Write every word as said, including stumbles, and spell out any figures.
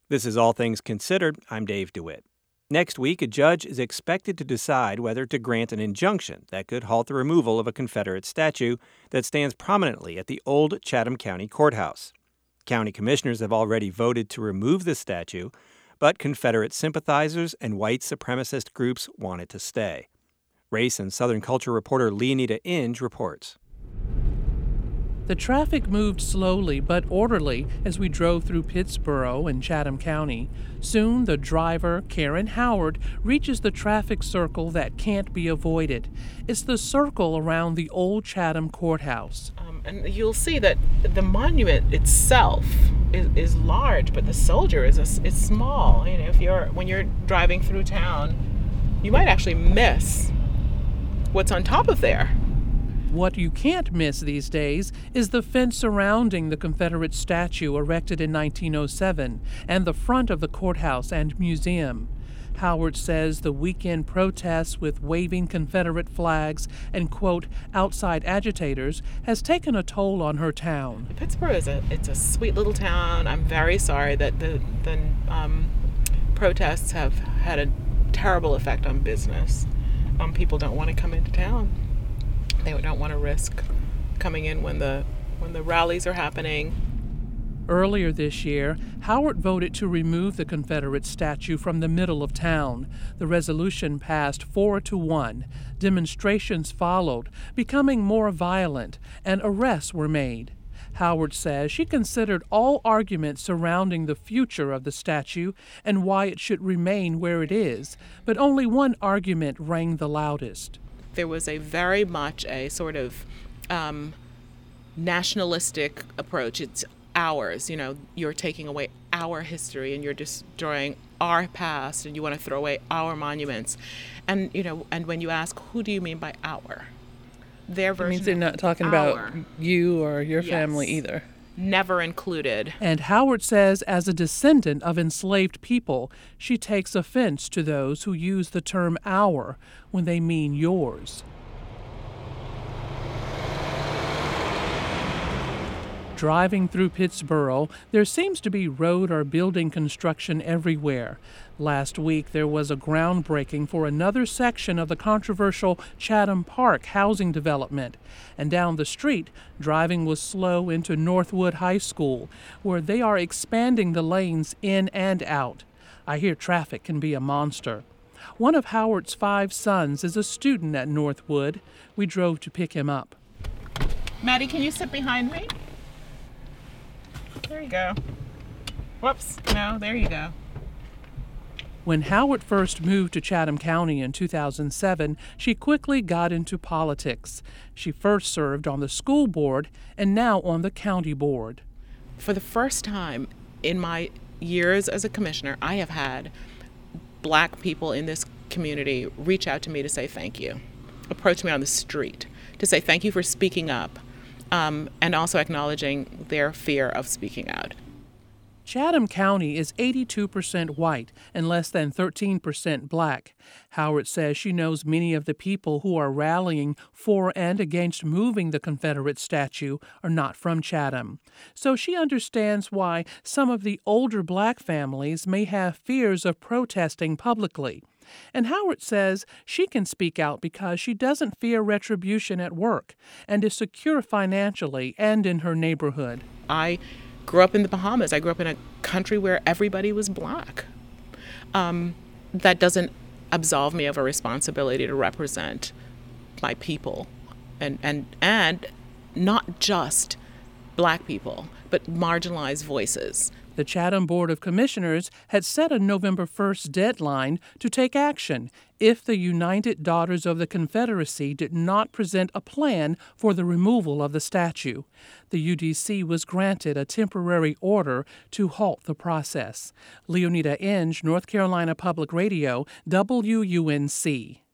This is All Things Considered. I'm Dave DeWitt. Next week, a judge is expected to decide whether to grant an injunction that could halt the removal of a Confederate statue that stands prominently at the old Chatham County Courthouse. County commissioners have already voted to remove the statue, but Confederate sympathizers and white supremacist groups want it to stay. Race and Southern culture reporter Leonida Inge reports. The traffic moved slowly but orderly as we drove through Pittsboro and Chatham County. Soon, the driver, Karen Howard, reaches the traffic circle that can't be avoided. It's the circle around the old Chatham Courthouse. Um, and you'll see that the monument itself is, is large, but the soldier is a, is small. You know, if you're when you're driving through town, you might actually miss what's on top of there. What you can't miss these days is the fence surrounding the Confederate statue erected in nineteen oh seven and the front of the courthouse and museum. Howard says the weekend protests with waving Confederate flags and, quote, outside agitators has taken a toll on her town. Pittsboro is a it's a sweet little town. I'm very sorry that the, the um, protests have had a terrible effect on business. Um, people don't want to come into town. They don't want to risk coming in when the when the rallies are happening. Earlier this year, Howard voted to remove the Confederate statue from the middle of town. The resolution passed four to one. Demonstrations followed, becoming more violent, and arrests were made. Howard says she considered all arguments surrounding the future of the statue and why it should remain where it is, but only one argument rang the loudest. There was a very much a sort of um, nationalistic approach. It's ours, you know, you're taking away our history and you're destroying our past and you want to throw away our monuments. And, you know, and when you ask, who do you mean by our? Their version. It means they're not talking our. about you or your Yes. family either. Never included. And Howard says as a descendant of enslaved people, she takes offense to those who use the term our when they mean yours. Driving through Pittsboro, there seems to be road or building construction everywhere. Last week, there was a groundbreaking for another section of the controversial Chatham Park housing development. And down the street, driving was slow into Northwood High School, where they are expanding the lanes in and out. I hear traffic can be a monster. One of Howard's five sons is a student at Northwood. We drove to pick him up. Maddie, can you sit behind me? There you go. Whoops. No, there you go. When Howard first moved to Chatham County in two thousand seven, she quickly got into politics. She first served on the school board and now on the county board. For the first time in my years as a commissioner, I have had black people in this community reach out to me to say thank you, approach me on the street to say thank you for speaking up. Um, and also acknowledging their fear of speaking out. Chatham County is eighty-two percent white and less than thirteen percent black. Howard says she knows many of the people who are rallying for and against moving the Confederate statue are not from Chatham. So she understands why some of the older black families may have fears of protesting publicly. And Howard says she can speak out because she doesn't fear retribution at work and is secure financially and in her neighborhood. I grew up in the Bahamas. I grew up in a country where everybody was black. Um, that doesn't absolve me of a responsibility to represent my people and, and, and not just black people, but marginalized voices. The Chatham Board of Commissioners had set a November first deadline to take action if the United Daughters of the Confederacy did not present a plan for the removal of the statue. The U D C was granted a temporary order to halt the process. Leonida Inge, North Carolina Public Radio, W U N C.